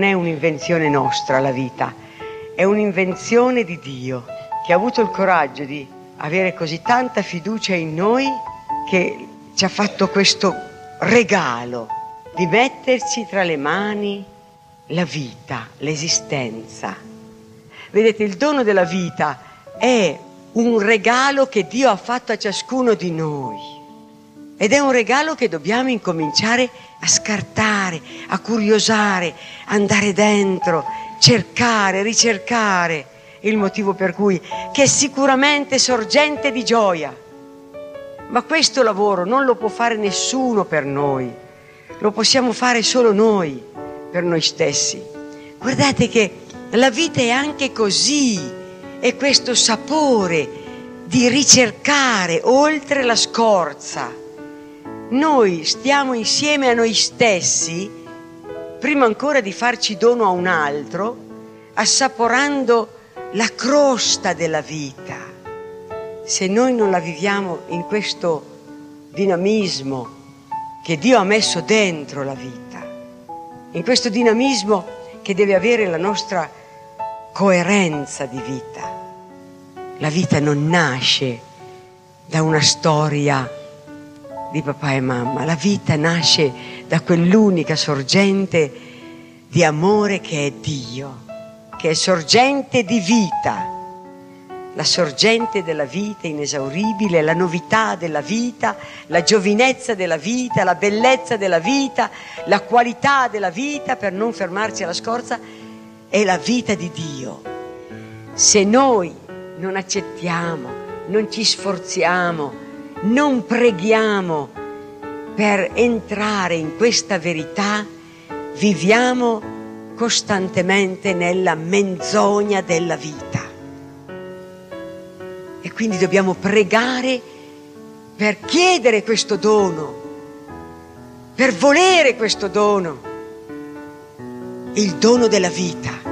è un'invenzione nostra la vita, è un'invenzione di Dio, che ha avuto il coraggio di avere così tanta fiducia in noi che ci ha fatto questo regalo di metterci tra le mani la vita, l'esistenza. Vedete, il dono della vita è un regalo che Dio ha fatto a ciascuno di noi ed è un regalo che dobbiamo incominciare a scartare, a curiosare, andare dentro, cercare, ricercare. Il motivo per cui che è sicuramente sorgente di gioia. Ma questo lavoro non lo può fare nessuno per noi, lo possiamo fare solo noi per noi stessi. Guardate che la vita è anche così, è questo sapore di ricercare oltre la scorza. Noi stiamo insieme a noi stessi, prima ancora di farci dono a un altro, assaporando la crosta della vita. Se noi non la viviamo in questo dinamismo che Dio ha messo dentro la vita, in questo dinamismo che deve avere la nostra coerenza di vita. La vita non nasce da una storia di papà e mamma, la vita nasce da quell'unica sorgente di amore che è Dio, che è sorgente di vita, la sorgente della vita inesauribile, la novità della vita, la giovinezza della vita, la bellezza della vita, la qualità della vita, per non fermarci alla scorza, è la vita di Dio. Se noi non accettiamo, non ci sforziamo, non preghiamo per entrare in questa verità, viviamo costantemente nella menzogna della vita. E quindi dobbiamo pregare per chiedere questo dono, per volere questo dono, il dono della vita.